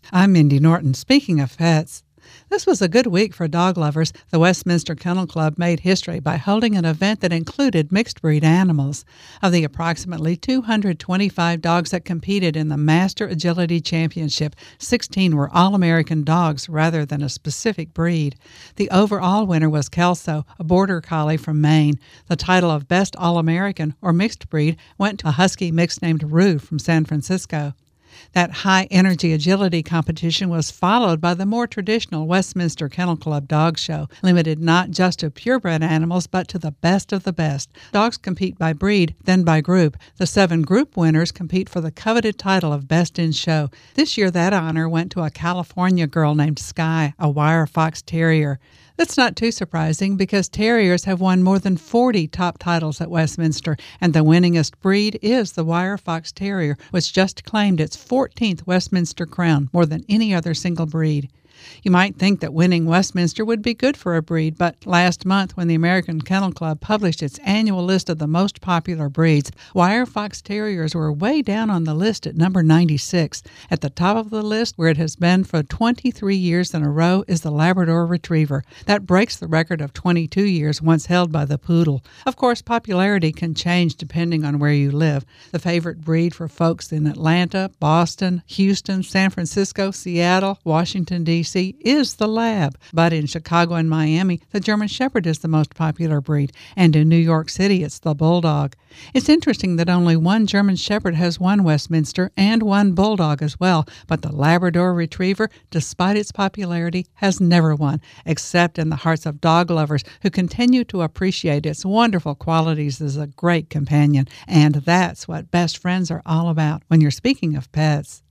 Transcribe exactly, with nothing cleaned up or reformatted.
I'm Mindy Norton. Speaking of pets, this was a good week for dog lovers. The Westminster Kennel Club made history by holding an event that included mixed-breed animals. Of the approximately two hundred twenty-five dogs that competed in the Master Agility Championship, sixteen were All-American dogs rather than a specific breed. The overall winner was Kelso, a Border Collie from Maine. The title of Best All-American or Mixed Breed went to a Husky mix named Rue from San Francisco. That high-energy agility competition was followed by the more traditional Westminster Kennel Club Dog Show, limited not just to purebred animals but to the best of the best. Dogs compete by breed, then by group. The seven group winners compete for the coveted title of Best in Show. This year that honor went to a California girl named Sky, a wire fox terrier. That's not too surprising because terriers have won more than forty top titles at Westminster, and the winningest breed is the wire fox terrier, which just claimed its fourteenth Westminster crown, more than any other single breed. You might think that winning Westminster would be good for a breed, but last month when the American Kennel Club published its annual list of the most popular breeds, wire fox terriers were way down on the list at number ninety-six. At the top of the list, where it has been for twenty-three years in a row, is the Labrador Retriever. That breaks the record of twenty-two years once held by the Poodle. Of course, popularity can change depending on where you live. The favorite breed for folks in Atlanta, Boston, Houston, San Francisco, Seattle, Washington, D C is the Lab. But in Chicago and Miami, the German Shepherd is the most popular breed, and in New York City, it's the Bulldog. It's interesting that only one German Shepherd has won Westminster and one Bulldog as well, but the Labrador Retriever, despite its popularity, has never won, except in the hearts of dog lovers who continue to appreciate its wonderful qualities as a great companion. And that's what best friends are all about when you're speaking of pets.